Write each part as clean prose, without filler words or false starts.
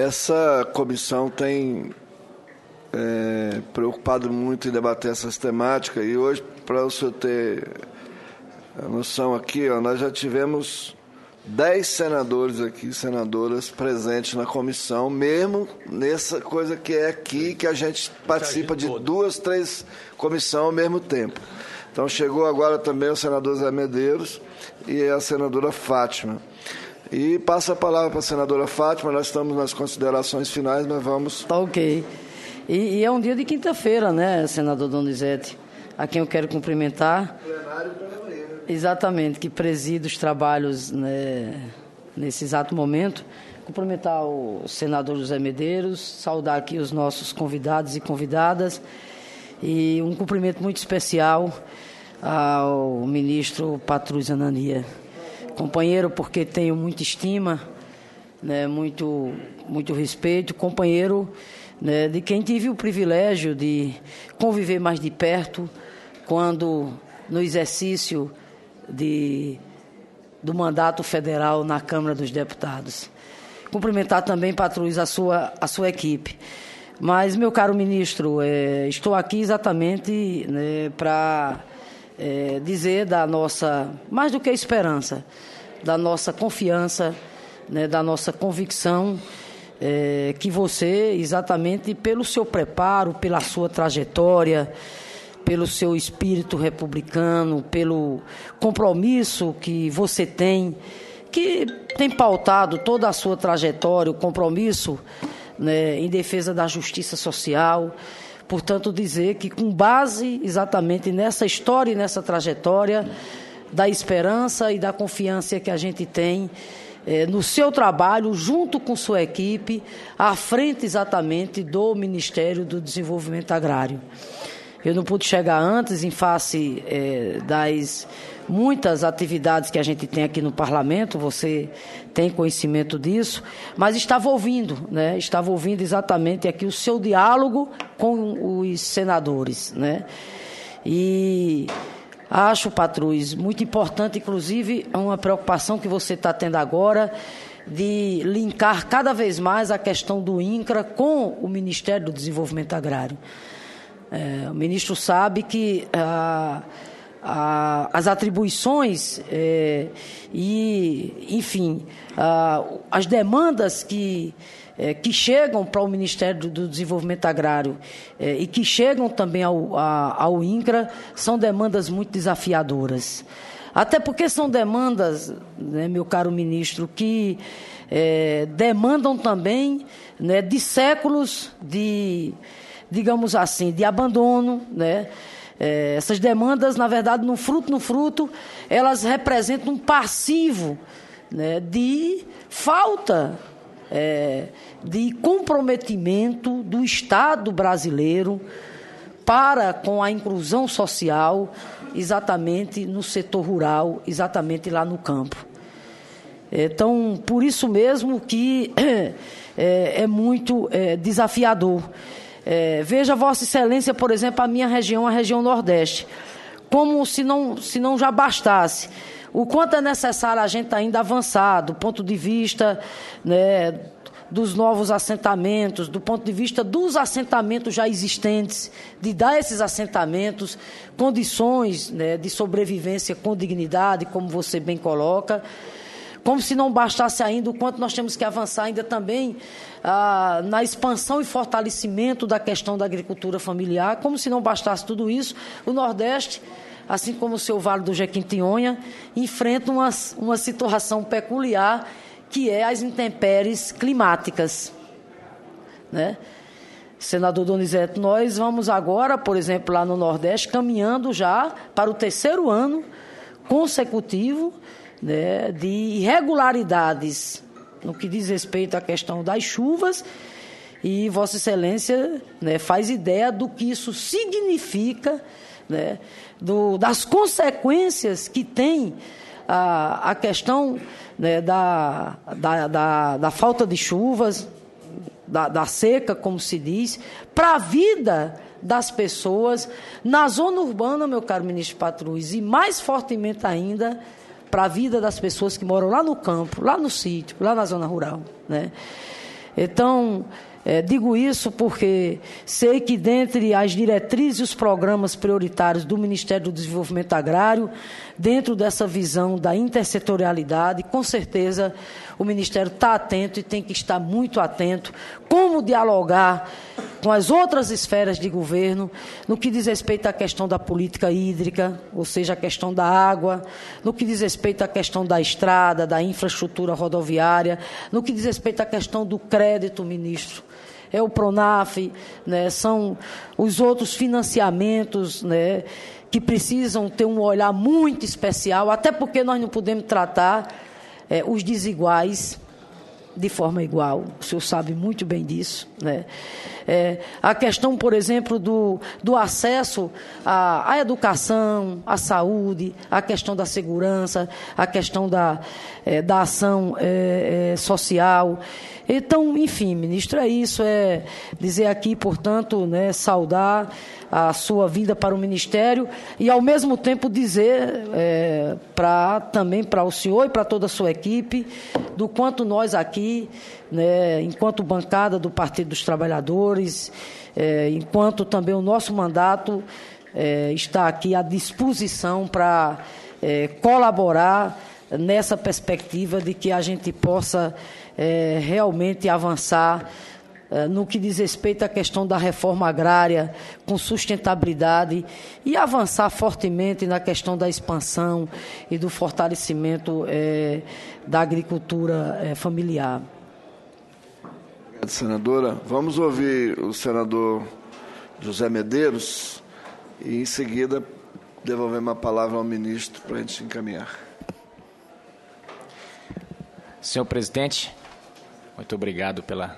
Essa comissão tem preocupado muito em debater essas temáticas, e hoje, para o senhor ter a noção aqui, nós já tivemos 10 senadores aqui, senadoras presentes na comissão, mesmo nessa coisa que é aqui, que a gente participa de 2, 3 comissões ao mesmo tempo. Então chegou agora também o senador Zé Medeiros e a senadora Fátima. E passa a palavra para a senadora Fátima, nós estamos nas considerações finais, nós vamos... Tá ok. E é um dia de quinta-feira, né, senador Donizete, a quem eu quero cumprimentar. Plenário para amanhã. Exatamente, que preside os trabalhos, né, nesse exato momento. Cumprimentar o senador José Medeiros, saudar aqui os nossos convidados e convidadas, e um cumprimento muito especial ao ministro Patrus Anania. Companheiro, porque tenho muita estima, né, muito respeito, companheiro, né, de quem tive o privilégio de conviver mais de perto quando, no exercício do mandato federal na Câmara dos Deputados. Cumprimentar também, Patrus, a sua equipe. Mas, meu caro ministro, estou aqui exatamente, né, para dizer da nossa, mais do que esperança, da nossa confiança, né, da nossa convicção, que você, exatamente pelo seu preparo, pela sua trajetória, pelo seu espírito republicano, pelo compromisso que você tem, que tem pautado toda a sua trajetória, o compromisso, né, em defesa da justiça social. Portanto, dizer que, com base exatamente nessa história e nessa trajetória, da esperança e da confiança que a gente tem no seu trabalho, junto com sua equipe, à frente exatamente do Ministério do Desenvolvimento Agrário. Eu não pude chegar antes, em face das muitas atividades que a gente tem aqui no Parlamento, você tem conhecimento disso, mas estava ouvindo, né? Estava ouvindo exatamente aqui o seu diálogo com os senadores, né? E acho, Patrus, muito importante, inclusive, uma preocupação que você está tendo agora de linkar cada vez mais a questão do INCRA com o Ministério do Desenvolvimento Agrário. O ministro sabe que as atribuições enfim, as demandas que chegam para o Ministério do Desenvolvimento Agrário e que chegam também ao INCRA são demandas muito desafiadoras. Até porque são demandas, né, meu caro ministro, que demandam também, né, de séculos de, digamos assim, de abandono, né? Essas demandas, na verdade, no fruto, elas representam um passivo, né, de falta de comprometimento do Estado brasileiro para com a inclusão social, exatamente no setor rural, exatamente lá no campo. Então, por isso mesmo que é muito desafiador. Veja, Vossa Excelência, por exemplo, a minha região, a região Nordeste, como se não já bastasse. O quanto é necessário a gente ainda avançar do ponto de vista, né, dos novos assentamentos, do ponto de vista dos assentamentos já existentes, de dar a esses assentamentos condições, né, de sobrevivência com dignidade, como você bem coloca. Como se não bastasse ainda o quanto nós temos que avançar ainda também na expansão e fortalecimento da questão da agricultura familiar. Como se não bastasse tudo isso, o Nordeste, assim como o seu Vale do Jequitinhonha, enfrenta uma situação peculiar, que é as intempéries climáticas, né? Senador Donizete, nós vamos agora, por exemplo, lá no Nordeste, caminhando já para o 3º ano consecutivo, né, de irregularidades no que diz respeito à questão das chuvas, e Vossa Excelência, né, faz ideia do que isso significa, né, das consequências que tem a questão, né, da falta de chuvas, da seca, como se diz, para a vida das pessoas na zona urbana, meu caro ministro Patrus, e mais fortemente ainda para a vida das pessoas que moram lá no campo, lá no sítio, lá na zona rural, né? Então, digo isso porque sei que, dentre as diretrizes e os programas prioritários do Ministério do Desenvolvimento Agrário, dentro dessa visão da intersetorialidade, com certeza o Ministério está atento e tem que estar muito atento como dialogar com as outras esferas de governo, no que diz respeito à questão da política hídrica, ou seja, a questão da água, no que diz respeito à questão da estrada, da infraestrutura rodoviária, no que diz respeito à questão do crédito, ministro. É o PRONAF, né, são os outros financiamentos, né, que precisam ter um olhar muito especial, até porque nós não podemos tratar os desiguais de forma igual. O senhor sabe muito bem disso, né? A questão, por exemplo, do acesso à educação, à saúde, a questão da segurança, a questão da ação social. Então, enfim, ministro, é isso, dizer aqui, portanto, né, saudar a sua vinda para o Ministério e, ao mesmo tempo, dizer também para o senhor e para toda a sua equipe do quanto nós aqui, né, enquanto bancada do Partido dos Trabalhadores, enquanto também o nosso mandato está aqui à disposição para colaborar nessa perspectiva de que a gente possa realmente avançar no que diz respeito à questão da reforma agrária com sustentabilidade e avançar fortemente na questão da expansão e do fortalecimento da agricultura familiar. Obrigado, senadora. Vamos ouvir o senador José Medeiros e, em seguida, devolvemos a palavra ao ministro para a gente encaminhar. Senhor presidente, muito obrigado pela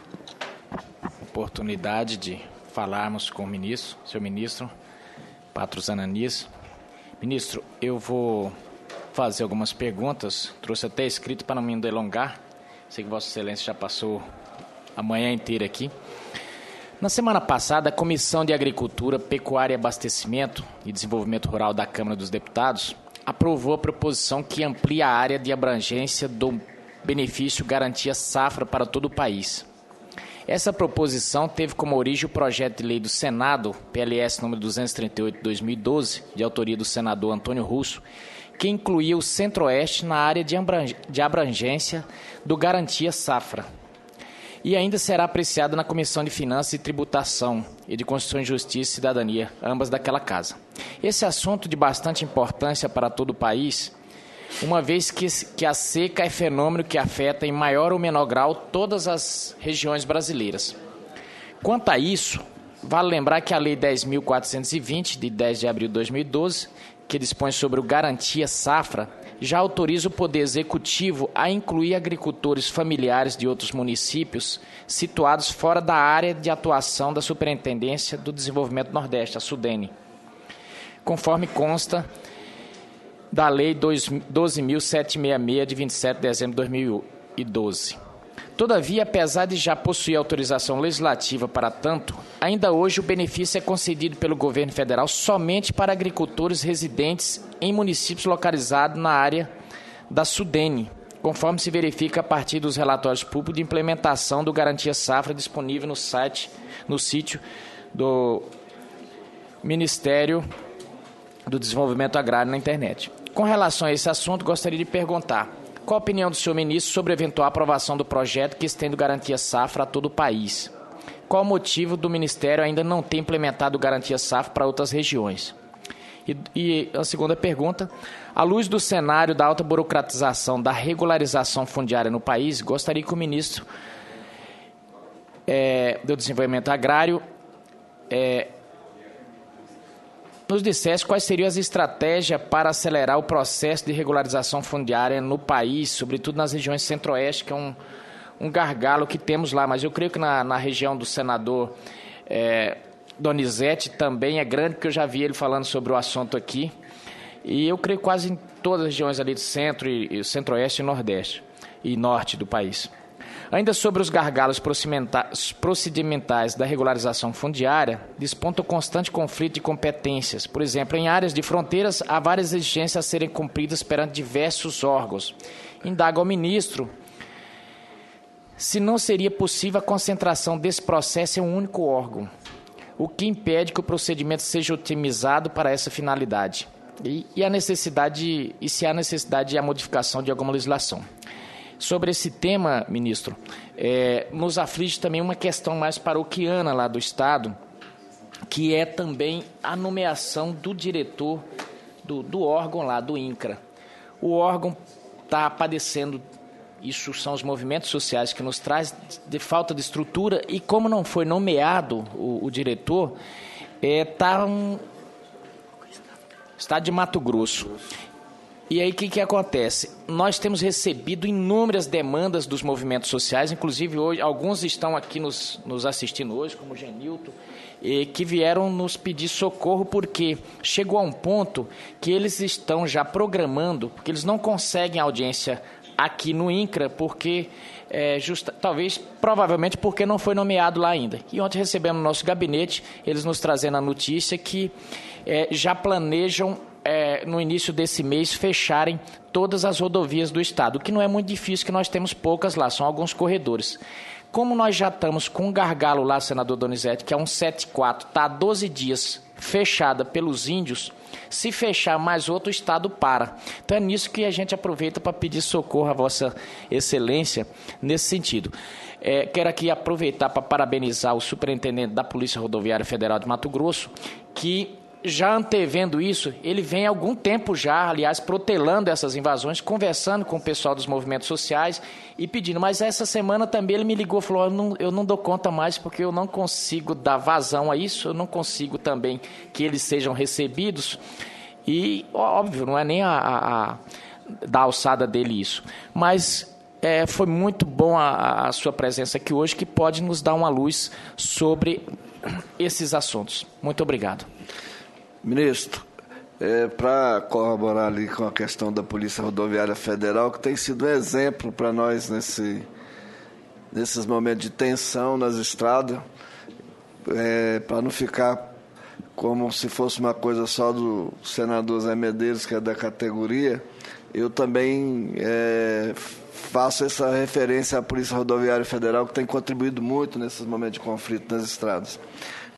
oportunidade de falarmos com o ministro, senhor ministro Patrus Ananias. Ministro, eu vou fazer algumas perguntas, trouxe até escrito para não me delongar, sei que Vossa Excelência já passou a manhã inteira aqui. Na semana passada, a Comissão de Agricultura, Pecuária e Abastecimento e Desenvolvimento Rural da Câmara dos Deputados aprovou a proposição que amplia a área de abrangência do benefício Garantia Safra para todo o país. Essa proposição teve como origem o projeto de lei do Senado, PLS número 238 de 2012, de autoria do senador Antônio Russo, que incluía o Centro-Oeste na área de abrangência do Garantia Safra. E ainda será apreciado na Comissão de Finanças e Tributação e de Constituição e Justiça e Cidadania, ambas daquela casa. Esse assunto de bastante importância para todo o país, uma vez que a seca é fenômeno que afeta em maior ou menor grau todas as regiões brasileiras. Quanto a isso, vale lembrar que a Lei 10.420, de 10 de abril de 2012, que dispõe sobre o Garantia Safra, já autoriza o Poder Executivo a incluir agricultores familiares de outros municípios situados fora da área de atuação da Superintendência do Desenvolvimento Nordeste, a SUDENE, conforme consta da Lei 12.766, de 27 de dezembro de 2012. Todavia, apesar de já possuir autorização legislativa para tanto, ainda hoje o benefício é concedido pelo governo federal somente para agricultores residentes em municípios localizados na área da SUDENE, conforme se verifica a partir dos relatórios públicos de implementação do Garantia Safra disponível no sítio do Ministério do Desenvolvimento Agrário na internet. Com relação a esse assunto, gostaria de perguntar: qual a opinião do senhor ministro sobre a eventual aprovação do projeto que estende o Garantia Safra a todo o país? Qual o motivo do Ministério ainda não ter implementado o Garantia Safra para outras regiões? E a segunda pergunta: à luz do cenário da alta burocratização da regularização fundiária no país, gostaria que o ministro do Desenvolvimento Agrário nos dissesse quais seriam as estratégias para acelerar o processo de regularização fundiária no país, sobretudo nas regiões centro-oeste, que é um gargalo que temos lá. Mas eu creio que na região do senador Donizete também é grande, porque eu já vi ele falando sobre o assunto aqui. E eu creio quase em todas as regiões ali do centro, e centro-oeste e nordeste e norte do país. Ainda sobre os gargalos procedimentais da regularização fundiária, desponta o constante conflito de competências. Por exemplo, em áreas de fronteiras, há várias exigências a serem cumpridas perante diversos órgãos. Indago ao ministro se não seria possível a concentração desse processo em um único órgão, o que impede que o procedimento seja otimizado para essa finalidade, e se há necessidade de a modificação de alguma legislação. Sobre esse tema, ministro, nos aflige também uma questão mais paroquiana lá do Estado, que é também a nomeação do diretor do órgão lá, do INCRA. O órgão está padecendo, isso são os movimentos sociais que nos traz, de falta de estrutura, e como não foi nomeado o diretor, está de Mato Grosso. E aí, o que acontece? Nós temos recebido inúmeras demandas dos movimentos sociais, inclusive hoje, alguns estão aqui nos assistindo hoje, como o Genilton, que vieram nos pedir socorro, porque chegou a um ponto que eles estão já programando, porque eles não conseguem audiência aqui no INCRA, porque provavelmente porque não foi nomeado lá ainda. E ontem recebemos no nosso gabinete, eles nos trazendo a notícia que já planejam, no início desse mês, fecharem todas as rodovias do Estado, o que não é muito difícil, que nós temos poucas lá, são alguns corredores. Como nós já estamos com um gargalo lá, senador Donizete, que é um 74, está há 12 dias fechada pelos índios, se fechar mais outro, o Estado para. Então é nisso que a gente aproveita para pedir socorro à Vossa Excelência nesse sentido. Quero aqui aproveitar para parabenizar o superintendente da Polícia Rodoviária Federal de Mato Grosso, que, já antevendo isso, ele vem há algum tempo já, aliás, protelando essas invasões, conversando com o pessoal dos movimentos sociais e pedindo. Mas essa semana também ele me ligou e falou, eu não dou conta mais porque eu não consigo dar vazão a isso, eu não consigo também que eles sejam recebidos. E, óbvio, não é nem da alçada dele isso. Mas foi muito bom a sua presença aqui hoje, que pode nos dar uma luz sobre esses assuntos. Muito obrigado. Ministro, para corroborar ali com a questão da Polícia Rodoviária Federal, que tem sido um exemplo para nós nesses momentos de tensão nas estradas, para não ficar como se fosse uma coisa só do senador Zé Medeiros, que é da categoria, eu também faço essa referência à Polícia Rodoviária Federal, que tem contribuído muito nesses momentos de conflito nas estradas.